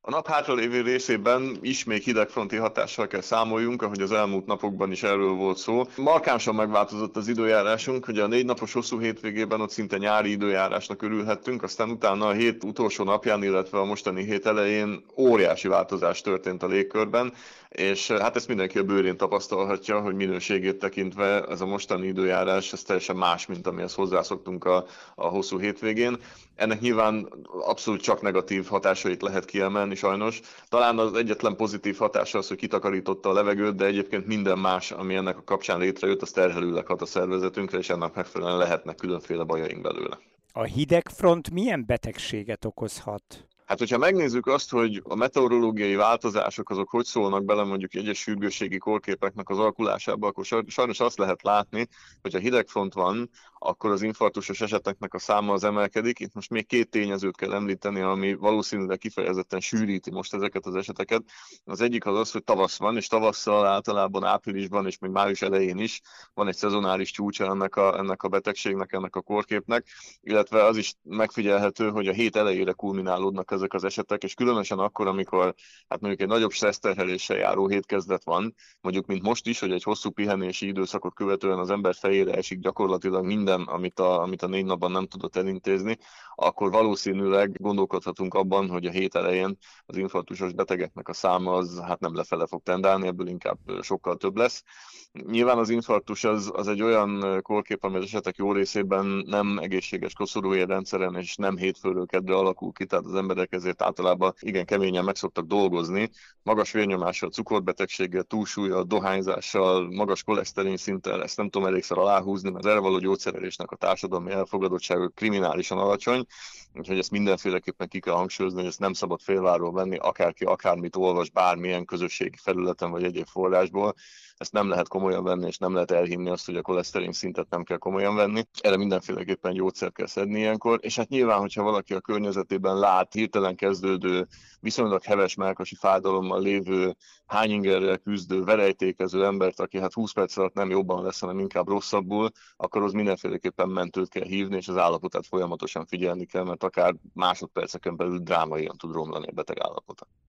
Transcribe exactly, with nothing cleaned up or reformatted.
A nap hátralévő részében is még hidegfronti hatással kell számoljunk, ahogy az elmúlt napokban is erről volt szó. Markánsan megváltozott az időjárásunk, hogy a négy napos hosszú hétvégében ott szinte nyári időjárásnak örülhettünk, aztán utána a hét utolsó napján, illetve a mostani hét elején óriási változás történt a légkörben, és hát ezt mindenki a bőrén tapasztalhatja, hogy minőségét tekintve ez a mostani időjárás ez teljesen más, mint amihez hozzászoktunk a, a hosszú hétvégén. Ennek nyilván abszolút csak negatív hatásait lehet kiemelni sajnos. Talán az egyetlen pozitív hatása az, hogy kitakarította a levegőt, de egyébként minden más, ami ennek a kapcsán létrejött, az terhelőleg hat a szervezetünkre, és ennek megfelelően lehetnek különféle bajaink belőle. A hidegfront milyen betegséget okozhat? Hát, hogyha megnézzük azt, hogy a meteorológiai változások azok hogy szólnak bele mondjuk egyes sürgősségi kórképeknek az alakulásába, akkor sajnos azt lehet látni, hogy ha hidegfront van, akkor az infarktusos eseteknek a száma az emelkedik. Itt most még két tényezőt kell említeni, ami valószínűleg kifejezetten sűríti most ezeket az eseteket. Az egyik az az, hogy tavasz van, és tavasszal általában áprilisban és még május elején is van egy szezonális csúcsa ennek a, ennek a betegségnek, ennek a kórképnek, illetve az is megfigyelhető, hogy a hét elejére kulminálódnak ezek az esetek, és különösen akkor, amikor hát mondjuk egy nagyobb stresszterheléssel járó hétkezdet van, mondjuk mint most is, hogy egy hosszú pihenési időszakot követően az ember fejére esik gyakorlatilag minden, amit a, amit a négy napban nem tudott elintézni, akkor valószínűleg gondolkodhatunk abban, hogy a hét elején az infarktusos betegeknek a száma az hát nem lefele fog tendálni, ebből inkább sokkal több lesz. Nyilván az infarktus az, az egy olyan kórkép, ami az esetek jó részében nem egészséges koszorúérrendszeren és nem hétfőről kedre alakul ki, tehát az emberek ezért általában igen keményen meg szoktak dolgozni. Magas vérnyomással, cukorbetegséggel, túlsúllyal, dohányzással, magas koleszterin szinttel, ezt nem tudom elégszer aláhúzni, mert az erre való gyógyszerelésnek a társadalmi elfogadottsága kriminálisan alacsony, úgyhogy ezt mindenféleképpen ki kell hangsúlyozni, hogy ezt nem szabad félváról venni, akárki akármit olvas bármilyen közösségi felületen vagy egyéb forrásból. Ezt nem lehet komolyan venni, és nem lehet elhinni azt, hogy a koleszterin szintet nem kell komolyan venni. Erre mindenféleképpen gyógyszert kell szedni ilyenkor, és hát nyilván, hogyha valaki a környezetében lát hirtelen kezdődő, viszonylag heves mellkasi fájdalommal lévő, hányingerrel küzdő, verejtékező embert, aki hát húsz perc alatt nem jobban lesz, hanem inkább rosszabbul, akkor az mindenféleképpen mentőt kell hívni, és az állapotát folyamatosan figyelni kell, mert akár másodperceken belül drámaian tud romlani a beteg állapota.